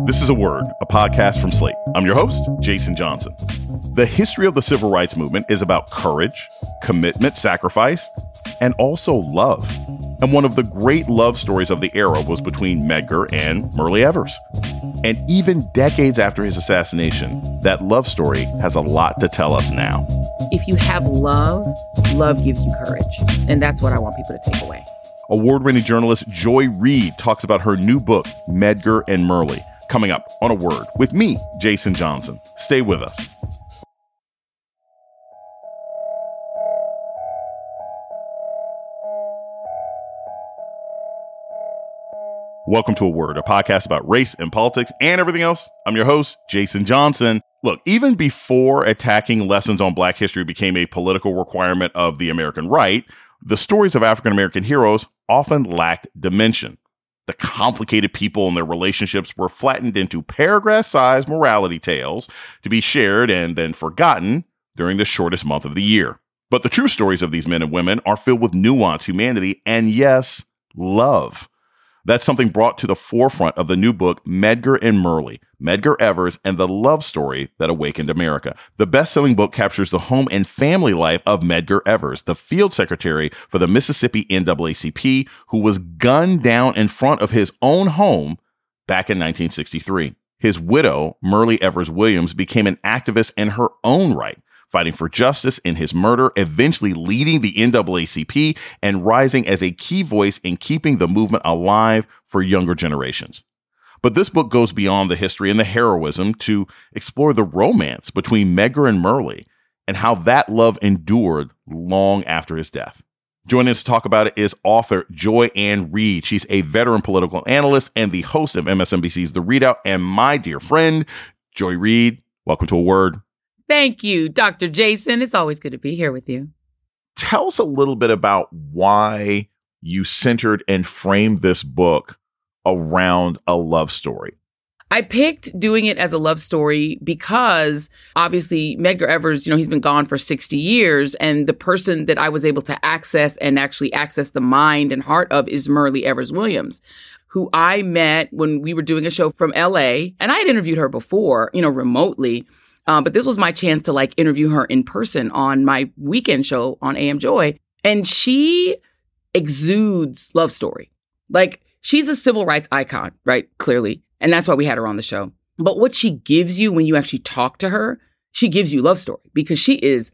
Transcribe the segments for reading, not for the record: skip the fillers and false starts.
This is A Word, a podcast from Slate. I'm your host, Jason Johnson. The history of the civil rights movement is about courage, commitment, sacrifice, and also love. And one of the great love stories of the era was between Medgar and Myrlie Evers. And even decades after his assassination, that love story has a lot to tell us now. If you have love, love gives you courage. And that's what I want people to take away. Award-winning journalist Joy Reid talks about her new book, Medgar and Myrlie, coming up on A Word with me, Jason Johnson. Stay with us. Welcome to A Word, a podcast about race and politics and everything else. I'm your host, Jason Johnson. Look, even before attacking lessons on Black history became a political requirement of the American right, the stories of African-American heroes often lacked dimension. The complicated people and their relationships were flattened into paragraph-sized morality tales to be shared and then forgotten during the shortest month of the year. But the true stories of these men and women are filled with nuance, humanity, and yes, love. That's something brought to the forefront of the new book, Medgar and Myrlie, Medgar Evers and the Love Story That Awakened America. The best-selling book captures the home and family life of Medgar Evers, the field secretary for the Mississippi NAACP, who was gunned down in front of his own home back in 1963. His widow, Myrlie Evers Williams, became an activist in her own right, fighting for justice in his murder, eventually leading the NAACP and rising as a key voice in keeping the movement alive for younger generations. But this book goes beyond the history and the heroism to explore the romance between Medgar and Myrlie and how that love endured long after his death. Joining us to talk about it is author Joy Ann Reid. She's a veteran political analyst and the host of MSNBC's The Readout, and my dear friend, Joy Reid. Welcome to A Word. Thank you, Dr. Jason. It's always good to be here with you. Tell us a little bit about why you centered and framed this book around a love story. I picked doing it as a love story because obviously Medgar Evers, he's been gone for 60 years. And the person that I was able to access and actually access the mind and heart of is Myrlie Evers Williams, who I met when we were doing a show from LA. And I had interviewed her before, remotely. But this was my chance to interview her in person on my weekend show on AM Joy. And she exudes love story. She's a civil rights icon, right? Clearly. And that's why we had her on the show. But what she gives you when you actually talk to her, she gives you love story because she is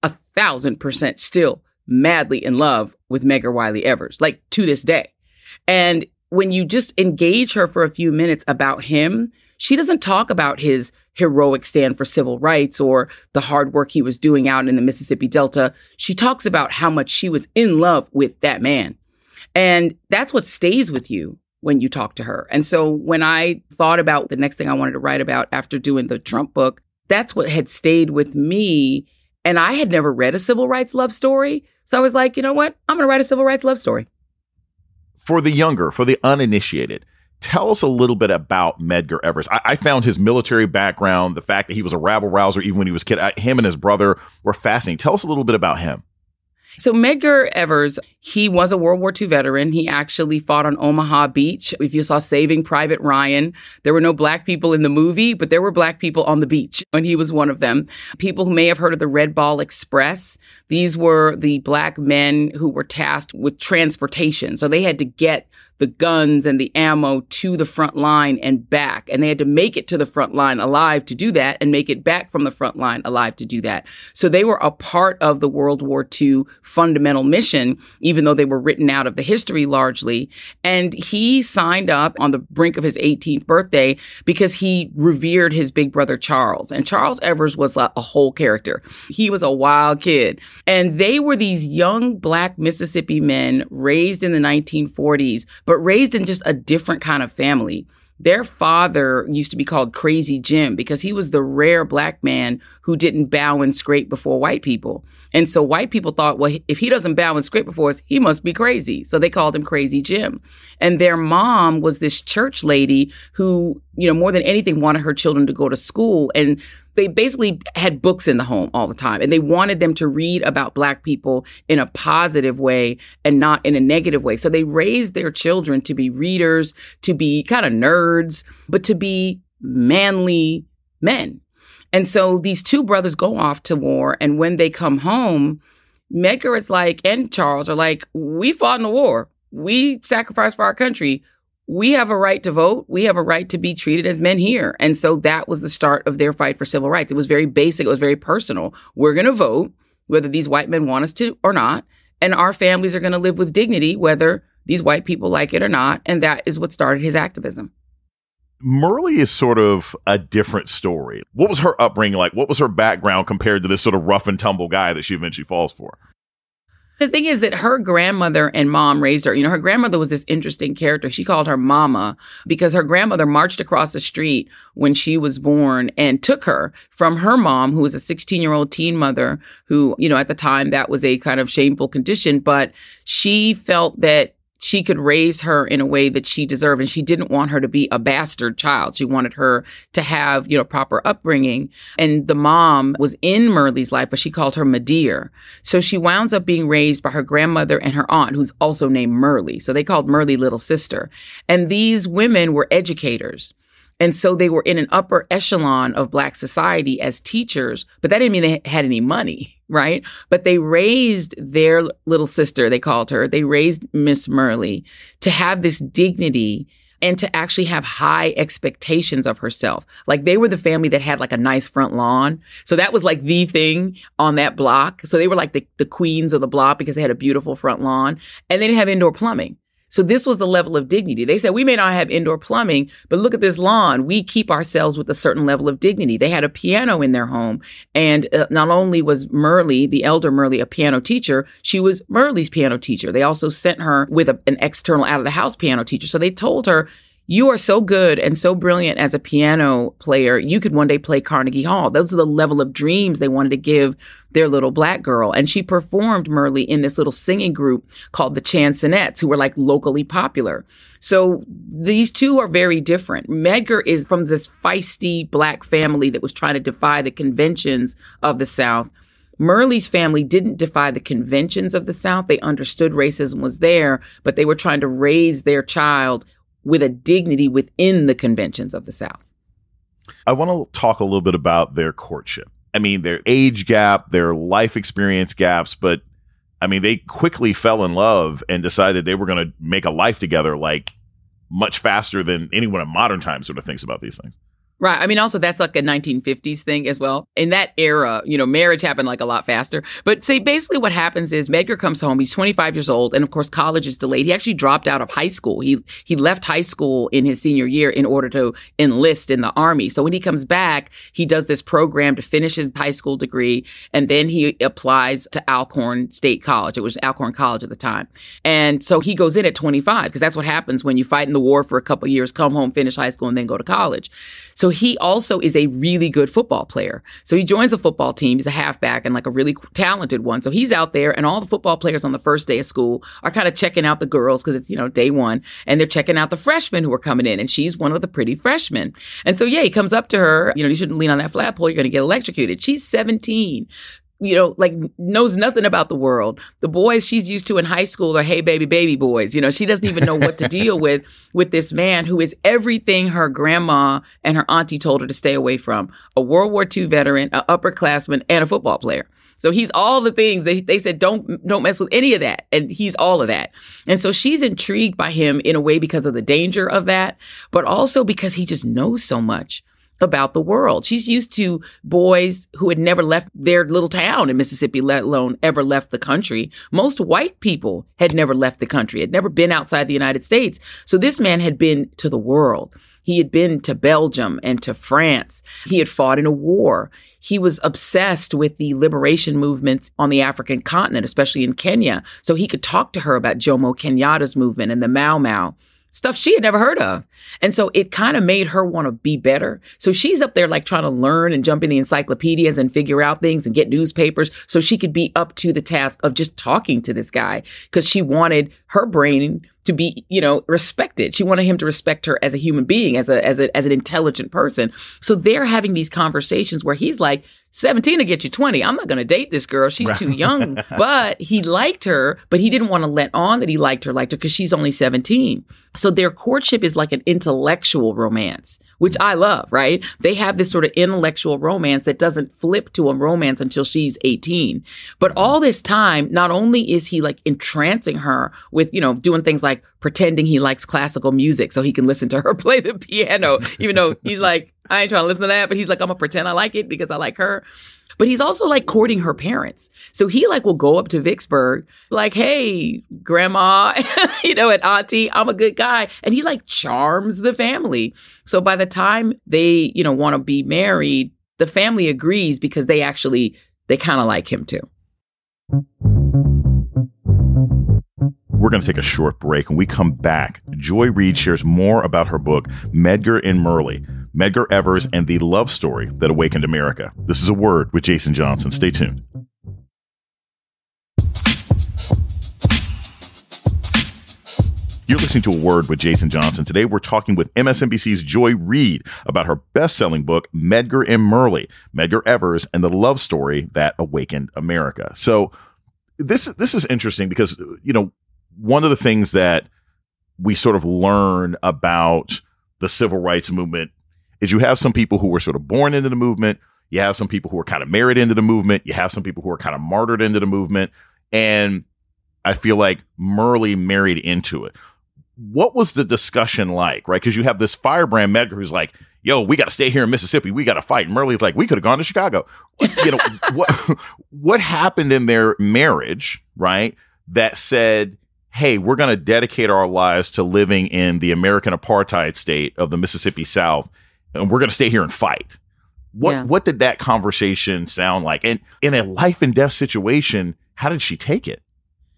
1,000% still madly in love with Medgar Wiley Evers, to this day. And when you just engage her for a few minutes about him, she doesn't talk about his heroic stand for civil rights or the hard work he was doing out in the Mississippi Delta. She talks about how much she was in love with that man. And that's what stays with you when you talk to her. And so when I thought about the next thing I wanted to write about after doing the Trump book, that's what had stayed with me. And I had never read a civil rights love story. So I was like, you know what? I'm going to write a civil rights love story. For the uninitiated, tell us a little bit about Medgar Evers. I found his military background, the fact that he was a rabble rouser even when he was a kid. Him and his brother were fascinating. Tell us a little bit about him. So Medgar Evers, he was a World War II veteran. He actually fought on Omaha Beach. If you saw Saving Private Ryan, there were no Black people in the movie, but there were Black people on the beach, and he was one of them. People who may have heard of the Red Ball Express, these were the Black men who were tasked with transportation. So they had to get the guns and the ammo to the front line and back. And they had to make it to the front line alive to do that and make it back from the front line alive to do that. So they were a part of the World War II fundamental mission, even though they were written out of the history largely. And he signed up on the brink of his 18th birthday because he revered his big brother, Charles. And Charles Evers was a whole character. He was a wild kid. And they were these young Black Mississippi men raised in the 1940s, but raised in just a different kind of family. Their father used to be called Crazy Jim because he was the rare Black man who didn't bow and scrape before white people. And so white people thought, well, if he doesn't bow and scrape before us, he must be crazy. So they called him Crazy Jim. And their mom was this church lady who, more than anything wanted her children to go to school. And they basically had books in the home all the time, and they wanted them to read about Black people in a positive way and not in a negative way. So they raised their children to be readers, to be kind of nerds, but to be manly men. And so these two brothers go off to war. And when they come home, Medgar is like, and Charles are like, we fought in the war. We sacrificed for our country. We have a right to vote. We have a right to be treated as men here. And so that was the start of their fight for civil rights. It was very basic. It was very personal. We're going to vote, whether these white men want us to or not. And our families are going to live with dignity, whether these white people like it or not. And that is what started his activism. Myrlie is sort of a different story. What was her upbringing like? What was her background compared to this sort of rough and tumble guy that she eventually falls for? The thing is that her grandmother and mom raised her. You know, her grandmother was this interesting character. She called her mama because her grandmother marched across the street when she was born and took her from her mom, who was a 16-year-old teen mother who, you know, at the time that was a kind of shameful condition. But she felt that she could raise her in a way that she deserved. And she didn't want her to be a bastard child. She wanted her to have, you know, proper upbringing. And the mom was in Myrlie's life, but she called her Madeir. So she wound up being raised by her grandmother and her aunt, who's also named Myrlie. So they called Myrlie little sister. And these women were educators. And so they were in an upper echelon of Black society as teachers, but that didn't mean they had any money, right? But they raised their little sister, they called her, they raised Miss Myrlie to have this dignity and to actually have high expectations of herself. Like they were the family that had like a nice front lawn. So that was like the thing on that block. So they were like the queens of the block because they had a beautiful front lawn and they didn't have indoor plumbing. So this was the level of dignity. They said, we may not have indoor plumbing, but look at this lawn. We keep ourselves with a certain level of dignity. They had a piano in their home. And not only was Myrlie, the elder Myrlie, a piano teacher, she was Myrlie's piano teacher. They also sent her with an external out-of-the-house piano teacher. So they told her, you are so good and so brilliant as a piano player, you could one day play Carnegie Hall. Those are the level of dreams they wanted to give their little Black girl. And she performed Myrlie in this little singing group called the Chansonettes, who were like locally popular. So these two are very different. Medgar is from this feisty Black family that was trying to defy the conventions of the South. Myrlie's family didn't defy the conventions of the South. They understood racism was there, but they were trying to raise their child with a dignity within the conventions of the South. I want to talk a little bit about their courtship. I mean, their age gap, their life experience gaps, but I mean, they quickly fell in love and decided they were going to make a life together like much faster than anyone in modern times sort of thinks about these things. Right. I mean, also, that's like a 1950s thing as well. In that era, you know, marriage happened like a lot faster. But say basically what happens is Medgar comes home. He's 25 years old. And of course, college is delayed. He actually dropped out of high school. He left high school in his senior year in order to enlist in the Army. So when he comes back, he does this program to finish his high school degree. And then he applies to Alcorn State College. It was Alcorn College at the time. And so he goes in at 25 because that's what happens when you fight in the war for a couple of years, come home, finish high school, and then go to college. So he also is a really good football player. So he joins the football team. He's a halfback and like a really talented one. So he's out there and all the football players on the first day of school are kind of checking out the girls because it's, you know, day one. And they're checking out the freshmen who are coming in. And she's one of the pretty freshmen. And so, yeah, he comes up to her. You know, you shouldn't lean on that flagpole. You're going to get electrocuted. She's 17. You know, like knows nothing about the world. The boys she's used to in high school are, hey, baby boys. You know, she doesn't even know what to deal with this man who is everything her grandma and her auntie told her to stay away from. A World War II veteran, an upperclassman, and a football player. So he's all the things they said, don't mess with any of that. And he's all of that. And so she's intrigued by him in a way because of the danger of that, but also because he just knows so much about the world. She's used to boys who had never left their little town in Mississippi, let alone ever left the country. Most white people had never left the country, had never been outside the United States. So this man had been to the world. He had been to Belgium and to France. He had fought in a war. He was obsessed with the liberation movements on the African continent, especially in Kenya. So he could talk to her about Jomo Kenyatta's movement and the Mau Mau. Stuff she had never heard of. And so it kind of made her want to be better. So she's up there like trying to learn and jump in the encyclopedias and figure out things and get newspapers so she could be up to the task of just talking to this guy because she wanted her brain to be, you know, respected. She wanted him to respect her as a human being, as an intelligent person. So they're having these conversations where he's like, 17 to get you 20. I'm not going to date this girl. She's too young. But he liked her, but he didn't want to let on that he liked her because she's only 17. So their courtship is like an intellectual romance, which I love, right? They have this sort of intellectual romance that doesn't flip to a romance until she's 18. But all this time, not only is he like entrancing her with, doing things like pretending he likes classical music so he can listen to her play the piano, even though he's like, I ain't trying to listen to that, but he's like, I'm gonna pretend I like it because I like her. But he's also like courting her parents. So he like will go up to Vicksburg like, hey, grandma, and auntie, I'm a good guy. And he like charms the family. So by the time they, want to be married, the family agrees because they kind of like him too. We're going to take a short break. When we come back, Joy Reid shares more about her book, Medgar and Myrlie, Medgar Evers and the Love Story That Awakened America. This is A Word with Jason Johnson. Stay tuned. You're listening to A Word with Jason Johnson. Today, we're talking with MSNBC's Joy Reid about her best-selling book, Medgar and Myrlie, Medgar Evers and the Love Story That Awakened America. So this is interesting because, one of the things that we sort of learn about the civil rights movement is you have some people who were sort of born into the movement. You have some people who are kind of married into the movement. You have some people who are kind of martyred into the movement. And I feel like Myrlie married into it. What was the discussion like, right? Because you have this firebrand Medgar who's like, yo, we got to stay here in Mississippi. We got to fight. And Myrlie's like, we could have gone to Chicago. What happened in their marriage, right, that said, hey, we're going to dedicate our lives to living in the American apartheid state of the Mississippi South, and we're going to stay here and fight. What did that conversation sound like? And in a life and death situation, how did she take it?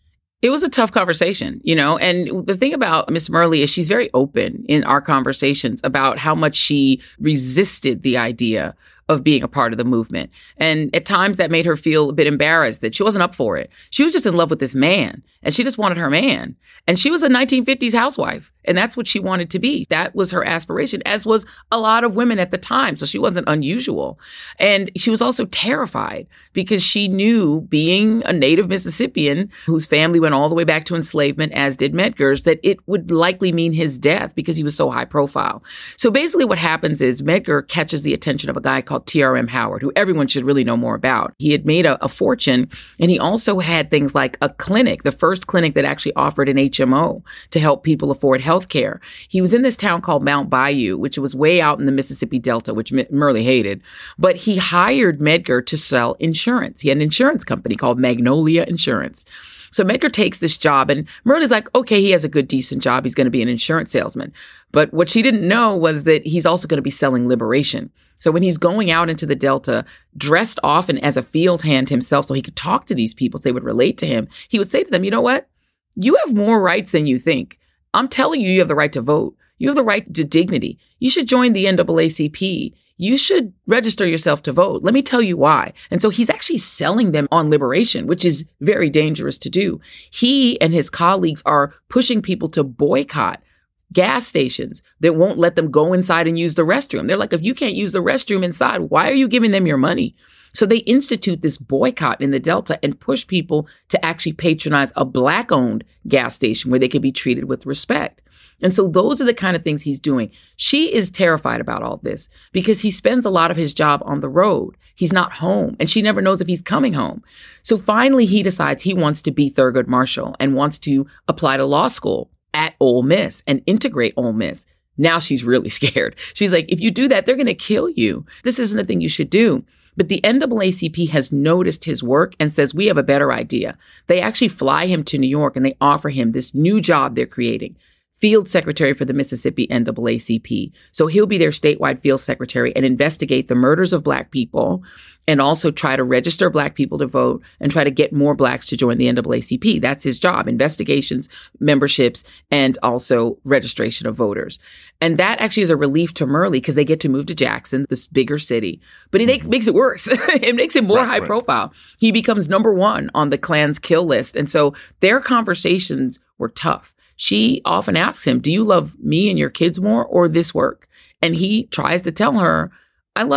It was a tough conversation, and the thing about Miss Myrlie is she's very open in our conversations about how much she resisted the idea of being a part of the movement. And at times that made her feel a bit embarrassed that she wasn't up for it. She was just in love with this man and she just wanted her man. And she was a 1950s housewife. And that's what she wanted to be. That was her aspiration, as was a lot of women at the time. So she wasn't unusual. And she was also terrified because she knew, being a native Mississippian whose family went all the way back to enslavement, as did Medgar's, that it would likely mean his death because he was so high profile. So basically what happens is Medgar catches the attention of a guy called T.R.M. Howard, who everyone should really know more about. He had made a fortune, and he also had things like a clinic, the first clinic that actually offered an HMO to help people afford health care. He was in this town called Mount Bayou, which was way out in the Mississippi Delta, which Myrlie hated. But he hired Medgar to sell insurance. He had an insurance company called Magnolia Insurance. So Medgar takes this job, and Myrlie's like, okay, he has a good, decent job. He's going to be an insurance salesman. But what she didn't know was that he's also going to be selling liberation. So when he's going out into the Delta, dressed often as a field hand himself so he could talk to these people, so they would relate to him, he would say to them, you know what? You have more rights than you think. I'm telling you, you have the right to vote. You have the right to dignity. You should join the NAACP. You should register yourself to vote. Let me tell you why. And so he's actually selling them on liberation, which is very dangerous to do. He and his colleagues are pushing people to boycott gas stations that won't let them go inside and use the restroom. They're like, if you can't use the restroom inside, why are you giving them your money? So they institute this boycott in the Delta and push people to actually patronize a Black-owned gas station where they could be treated with respect. And so those are the kind of things he's doing. She is terrified about all this because he spends a lot of his job on the road. He's not home, and she never knows if he's coming home. So finally, he decides he wants to be Thurgood Marshall and wants to apply to law school at Ole Miss and integrate Ole Miss. Now she's really scared. She's like, if you do that, they're going to kill you. This isn't a thing you should do. But the NAACP has noticed his work and says, we have a better idea. They actually fly him to New York and they offer him this new job they're creating, field secretary for the Mississippi NAACP. So he'll be their statewide field secretary and investigate the murders of Black people and also try to register Black people to vote and try to get more Blacks to join the NAACP. That's his job: investigations, memberships, and also registration of voters. And that actually is a relief to Myrlie because they get to move to Jackson, this bigger city. But it makes it worse. It makes it more high profile. He becomes number one on the Klan's kill list. And so their conversations were tough. She often asks him, do you love me and your kids more or this work? And he tries to tell her, I love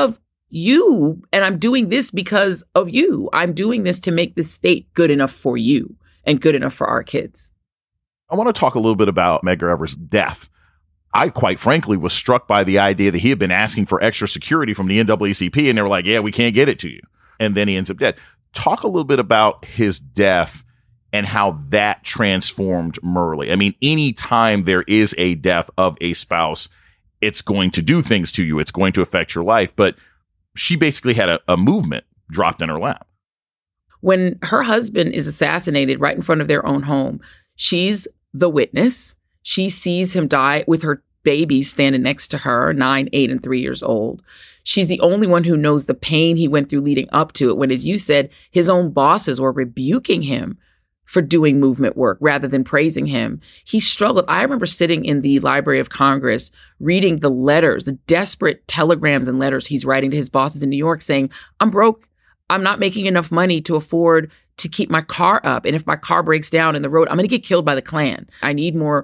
and I'm doing this because of you. I'm doing this to make this state good enough for you and good enough for our kids. I want to talk a little bit about Medgar Evers' death. I, quite frankly, was struck by the idea that he had been asking for extra security from the NAACP, and they were like, yeah, we can't get it to you. And then he ends up dead. Talk a little bit about his death and how that transformed Myrlie. I mean, anytime there is a death of a spouse, it's going to do things to you. It's going to affect your life. But she basically had a movement dropped in her lap. When her husband is assassinated right in front of their own home, she's the witness. She sees him die with her baby standing next to her, 9, 8, and 3 years old. She's the only one who knows the pain he went through leading up to it when, as you said, his own bosses were rebuking him for doing movement work rather than praising him. He struggled. I remember sitting in the Library of Congress reading the letters, the desperate telegrams and letters he's writing to his bosses in New York saying, I'm broke. I'm not making enough money to afford to keep my car up. And if my car breaks down in the road, I'm going to get killed by the Klan. I need more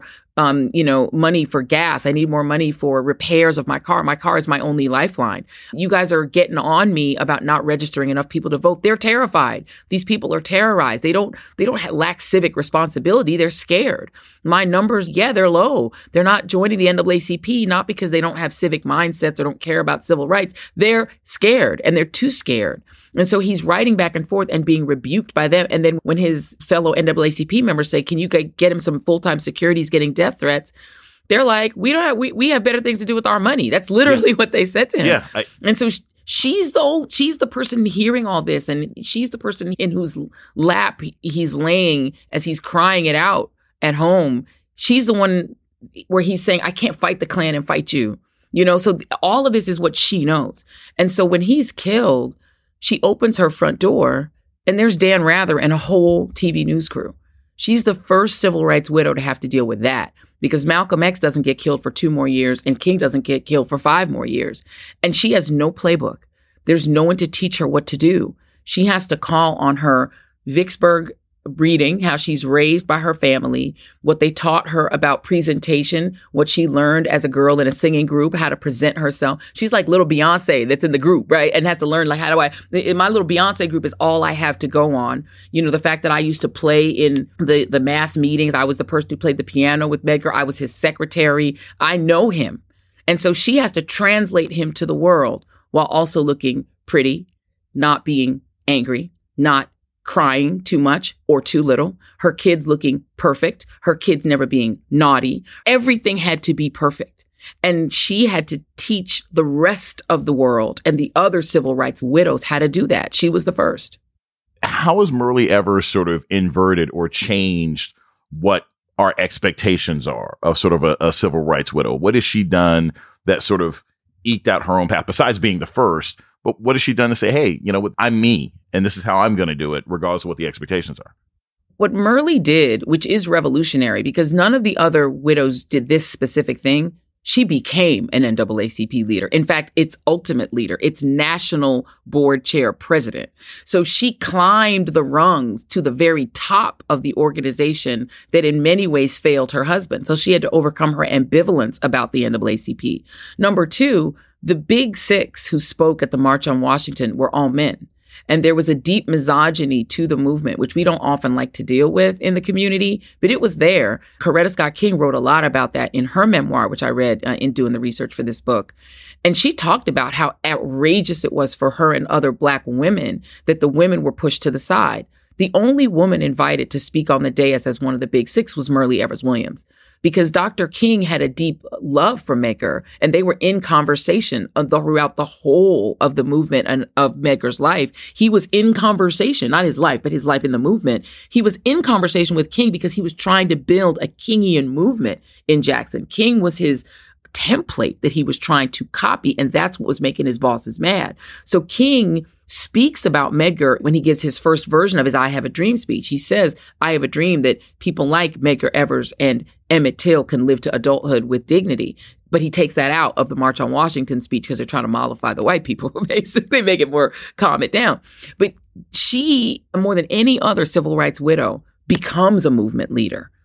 money for gas. I need more money for repairs of my car. My car is my only lifeline. You guys are getting on me about not registering enough people to vote. They're terrified. These people are terrorized. They don't lack civic responsibility. They're scared. My numbers, they're low. They're not joining the NAACP, not because they don't have civic mindsets or don't care about civil rights. They're scared, and they're too scared. And so he's writing back and forth and being rebuked by them. And then when his fellow NAACP members say, can you get him some full-time security? He's getting death threats. They're like, we have better things to do with our money. That's literally what they said to him. Yeah. And so she's the person hearing all this. And she's the person in whose lap he's laying as he's crying it out at home. She's the one where he's saying, I can't fight the Klan and fight you. So all of this is what she knows. And so when he's killed, she opens her front door and there's Dan Rather and a whole TV news crew. She's the first civil rights widow to have to deal with that because Malcolm X doesn't get killed for 2 more years and King doesn't get killed for 5 more years. And she has no playbook. There's no one to teach her what to do. She has to call on her Vicksburg breeding, how she's raised by her family, what they taught her about presentation, what she learned as a girl in a singing group, how to present herself. She's like little Beyonce that's in the group, right? And has to learn, like, my little Beyonce group is all I have to go on. The fact that I used to play in the mass meetings. I was the person who played the piano with Medgar. I was his secretary. I know him. And so she has to translate him to the world while also looking pretty, not being angry, not crying too much or too little, her kids looking perfect, her kids never being naughty. Everything had to be perfect. And she had to teach the rest of the world and the other civil rights widows how to do that. She was the first. How has Myrlie Evers sort of inverted or changed what our expectations are of sort of a civil rights widow? What has she done that sort of eked out her own path besides being the first? But what has she done to say, hey, I'm me, and this is how I'm going to do it, regardless of what the expectations are? What Myrlie did, which is revolutionary, because none of the other widows did this specific thing, she became an NAACP leader. In fact, its ultimate leader, its national board chair president. So she climbed the rungs to the very top of the organization that in many ways failed her husband. So she had to overcome her ambivalence about the NAACP. Number 2, the big 6 who spoke at the March on Washington were all men. And there was a deep misogyny to the movement, which we don't often like to deal with in the community, but it was there. Coretta Scott King wrote a lot about that in her memoir, which I read in doing the research for this book. And she talked about how outrageous it was for her and other Black women that the women were pushed to the side. The only woman invited to speak on the dais as one of the big 6 was Myrlie Evers Williams, because Dr. King had a deep love for Medgar, and they were in conversation throughout the whole of the movement and of Medgar's life. He was in conversation, not his life, but his life in the movement. He was in conversation with King because he was trying to build a Kingian movement in Jackson. King was his template that he was trying to copy, and that's what was making his bosses mad. So King speaks about Medgar when he gives his first version of his I Have a Dream speech. He says, I have a dream that people like Medgar Evers and Emmett Till can live to adulthood with dignity. But he takes that out of the March on Washington speech because they're trying to mollify the white people, basically make it more, calm it down. But she, more than any other civil rights widow, becomes a movement leader.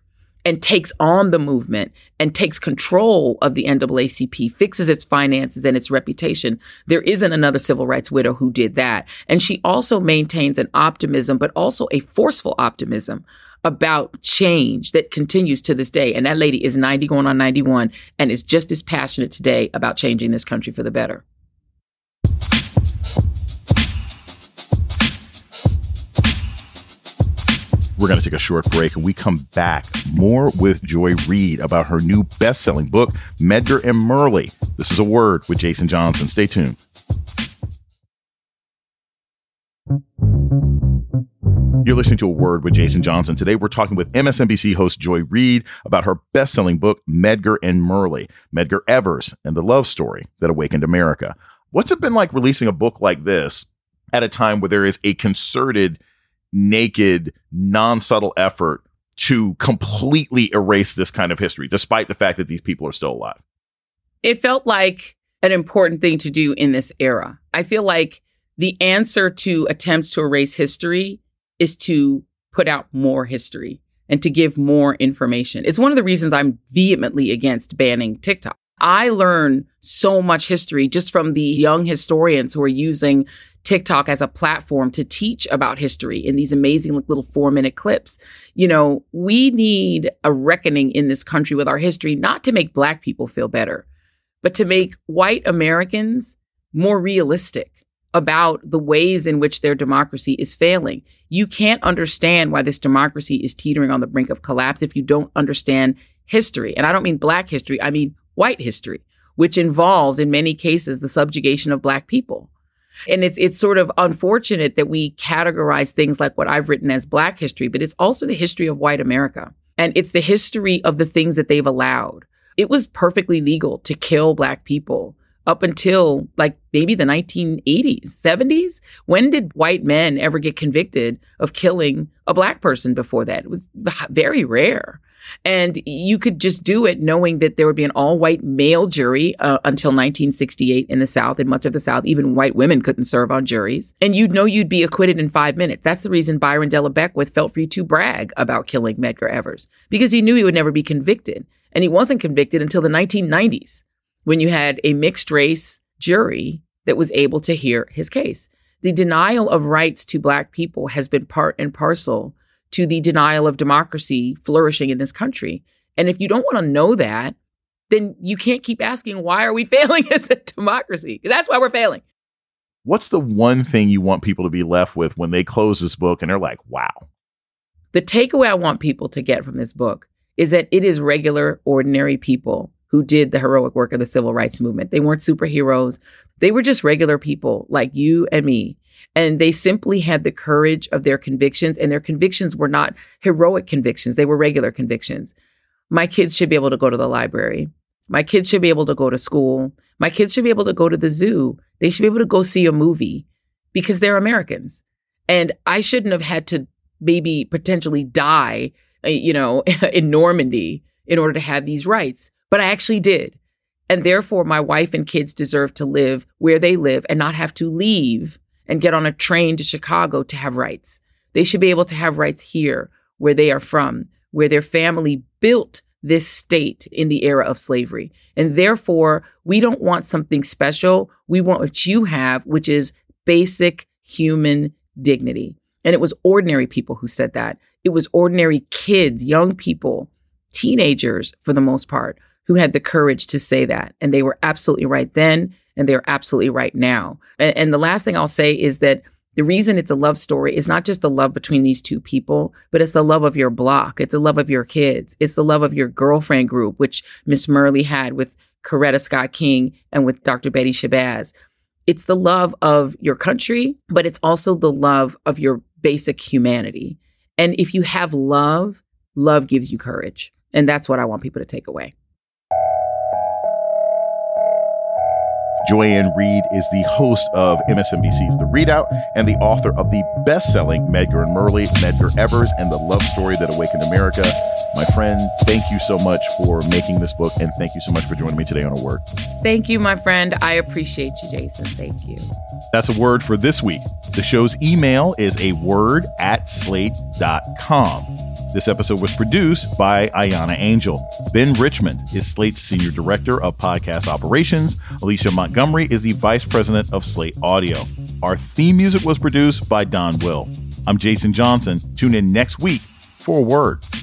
and takes on the movement and takes control of the NAACP, fixes its finances and its reputation. There isn't another civil rights widow who did that. And she also maintains an optimism, but also a forceful optimism about change that continues to this day. And that lady is 90 going on 91 and is just as passionate today about changing this country for the better. We're going to take a short break and we come back more with Joy Reid about her new best-selling book, Medgar and Murley. This is A Word with Jason Johnson. Stay tuned. You're listening to A Word with Jason Johnson. Today, we're talking with MSNBC host Joy Reid about her best-selling book, Medgar and Murley, Medgar Evers and the Love Story That Awakened America. What's it been like releasing a book like this at a time where there is a concerted, naked, non-subtle effort to completely erase this kind of history, despite the fact that these people are still alive? It felt like an important thing to do in this era. I feel like the answer to attempts to erase history is to put out more history and to give more information. It's one of the reasons I'm vehemently against banning TikTok. I learn so much history just from the young historians who are using TikTok as a platform to teach about history in these amazing little 4-minute clips. You know, we need a reckoning in this country with our history, not to make Black people feel better, but to make white Americans more realistic about the ways in which their democracy is failing. You can't understand why this democracy is teetering on the brink of collapse if you don't understand history. And I don't mean Black history, I mean white history, which involves, in many cases, the subjugation of Black people. And it's sort of unfortunate that we categorize things like what I've written as Black history, but it's also the history of white America. And it's the history of the things that they've allowed. It was perfectly legal to kill Black people up until like maybe the 1980s, 70s. When did white men ever get convicted of killing a Black person before that? It was very rare. And you could just do it knowing that there would be an all-white male jury until 1968 in the South. In much of the South, even white women couldn't serve on juries. And you'd know you'd be acquitted in 5 minutes. That's the reason Byron Della Beckwith felt free to brag about killing Medgar Evers, because he knew he would never be convicted. And he wasn't convicted until the 1990s, when you had a mixed race jury that was able to hear his case. The denial of rights to Black people has been part and parcel to the denial of democracy flourishing in this country. And if you don't want to know that, then you can't keep asking, why are we failing as a democracy? That's why we're failing. What's the one thing you want people to be left with when they close this book and they're like, wow? The takeaway I want people to get from this book is that it is regular, ordinary people who did the heroic work of the civil rights movement. They weren't superheroes. They were just regular people like you and me. And they simply had the courage of their convictions, and their convictions were not heroic convictions. They were regular convictions. My kids should be able to go to the library. My kids should be able to go to school. My kids should be able to go to the zoo. They should be able to go see a movie because they're Americans. And I shouldn't have had to maybe potentially die, in Normandy in order to have these rights. But I actually did. And therefore, my wife and kids deserve to live where they live and not have to leave and get on a train to Chicago to have rights. They should be able to have rights here, where they are from, where their family built this state in the era of slavery. And therefore, we don't want something special. We want what you have, which is basic human dignity. And it was ordinary people who said that. It was ordinary kids, young people, teenagers, for the most part, who had the courage to say that. And they were absolutely right then. And they're absolutely right now. And the last thing I'll say is that the reason it's a love story is not just the love between these two people, but it's the love of your block. It's the love of your kids. It's the love of your girlfriend group, which Miss Murley had with Coretta Scott King and with Dr. Betty Shabazz. It's the love of your country, but it's also the love of your basic humanity. And if you have love, love gives you courage. And that's what I want people to take away. Joy Ann Reid is the host of MSNBC's The Readout and the author of the best-selling Medgar and Murley, Medgar Evers and the Love Story That Awakened America. My friend, thank you so much for making this book, and thank you so much for joining me today on A Word. Thank you, my friend. I appreciate you, Jason. Thank you. That's A Word for this week. The show's email is aword@slate.com. This episode was produced by Ayana Angel. Ben Richmond is Slate's Senior Director of Podcast Operations. Alicia Montgomery is the Vice President of Slate Audio. Our theme music was produced by Don Will. I'm Jason Johnson. Tune in next week for A Word.